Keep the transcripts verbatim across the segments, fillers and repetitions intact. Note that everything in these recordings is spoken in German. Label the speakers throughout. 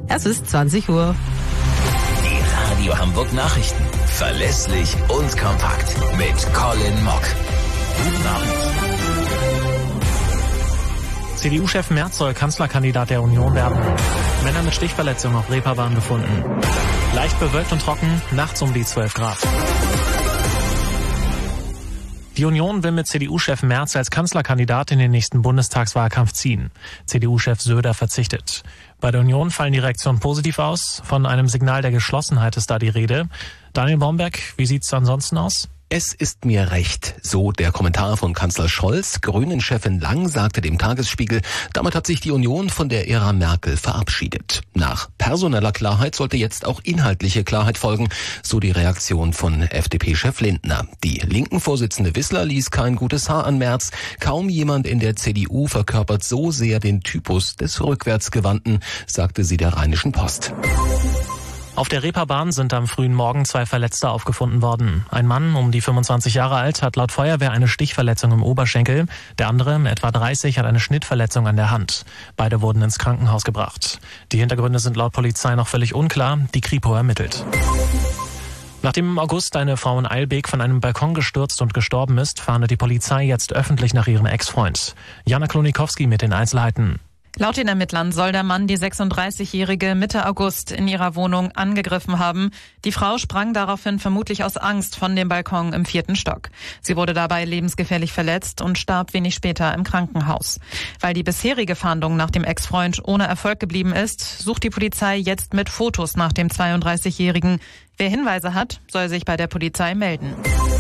Speaker 1: Es ist zwanzig Uhr.
Speaker 2: Die Radio Hamburg Nachrichten. Verlässlich und kompakt. Mit Colin Mock. Guten Abend.
Speaker 3: C D U-Chef Merz soll Kanzlerkandidat der Union werden. Männer mit Stichverletzung auf Reeperbahn gefunden. Leicht bewölkt und trocken, nachts um die zwölf Grad. Die Union will mit C D U-Chef Merz als Kanzlerkandidat in den nächsten Bundestagswahlkampf ziehen. C D U-Chef Söder verzichtet. Bei der Union fallen die Reaktionen positiv aus. Von einem Signal der Geschlossenheit ist da die Rede. Daniel Baumberg, wie sieht's ansonsten aus?
Speaker 4: Es ist mir recht, so der Kommentar von Kanzler Scholz. Grünen-Chefin Lang sagte dem Tagesspiegel, damit hat sich die Union von der Ära Merkel verabschiedet. Nach personeller Klarheit sollte jetzt auch inhaltliche Klarheit folgen, so die Reaktion von F D P-Chef Lindner. Die Linken-Vorsitzende Wissler ließ kein gutes Haar an Merz. Kaum jemand in der C D U verkörpert so sehr den Typus des Rückwärtsgewandten, sagte sie der Rheinischen Post.
Speaker 3: Auf der Reeperbahn sind am frühen Morgen zwei Verletzte aufgefunden worden. Ein Mann, um die fünfundzwanzig Jahre alt, hat laut Feuerwehr eine Stichverletzung im Oberschenkel. Der andere, etwa dreißig, hat eine Schnittverletzung an der Hand. Beide wurden ins Krankenhaus gebracht. Die Hintergründe sind laut Polizei noch völlig unklar. Die Kripo ermittelt. Nachdem im August eine Frau in Eilbek von einem Balkon gestürzt und gestorben ist, fahndet die Polizei jetzt öffentlich nach ihrem Ex-Freund. Jana Klonikowski mit den Einzelheiten.
Speaker 5: Laut den Ermittlern soll der Mann die sechsunddreißigjährige Mitte August in ihrer Wohnung angegriffen haben. Die Frau sprang daraufhin vermutlich aus Angst von dem Balkon im vierten Stock. Sie wurde dabei lebensgefährlich verletzt und starb wenig später im Krankenhaus. Weil die bisherige Fahndung nach dem Ex-Freund ohne Erfolg geblieben ist, sucht die Polizei jetzt mit Fotos nach dem zweiunddreißigjährigen. Wer Hinweise hat, soll sich bei der Polizei melden.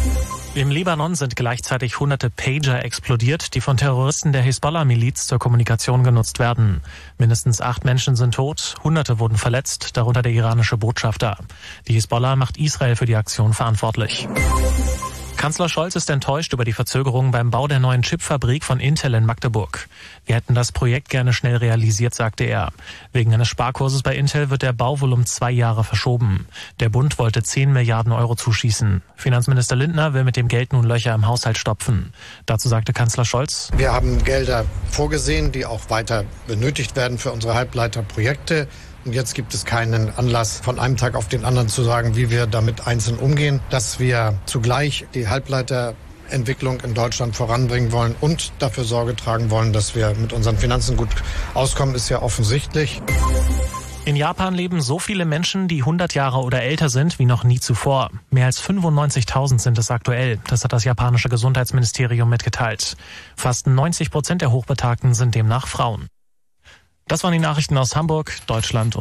Speaker 3: Im Libanon sind gleichzeitig hunderte Pager explodiert, die von Terroristen der Hisbollah-Miliz zur Kommunikation genutzt werden. Mindestens acht Menschen sind tot, hunderte wurden verletzt, darunter der iranische Botschafter. Die Hisbollah macht Israel für die Aktion verantwortlich. Kanzler Scholz ist enttäuscht über die Verzögerung beim Bau der neuen Chipfabrik von Intel in Magdeburg. Wir hätten das Projekt gerne schnell realisiert, sagte er. Wegen eines Sparkurses bei Intel wird der Bau wohl um zwei Jahre verschoben. Der Bund wollte zehn Milliarden Euro zuschießen. Finanzminister Lindner will mit dem Geld nun Löcher im Haushalt stopfen. Dazu sagte Kanzler Scholz:
Speaker 6: Wir haben Gelder vorgesehen, die auch weiter benötigt werden für unsere Halbleiterprojekte. Und jetzt gibt es keinen Anlass, von einem Tag auf den anderen zu sagen, wie wir damit einzeln umgehen. Dass wir zugleich die Halbleiterentwicklung in Deutschland voranbringen wollen und dafür Sorge tragen wollen, dass wir mit unseren Finanzen gut auskommen, ist ja offensichtlich.
Speaker 3: In Japan leben so viele Menschen, die hundert Jahre oder älter sind, wie noch nie zuvor. Mehr als fünfundneunzigtausend sind es aktuell. Das hat das japanische Gesundheitsministerium mitgeteilt. Fast neunzig Prozent der Hochbetagten sind demnach Frauen. Das waren die Nachrichten aus Hamburg, Deutschland und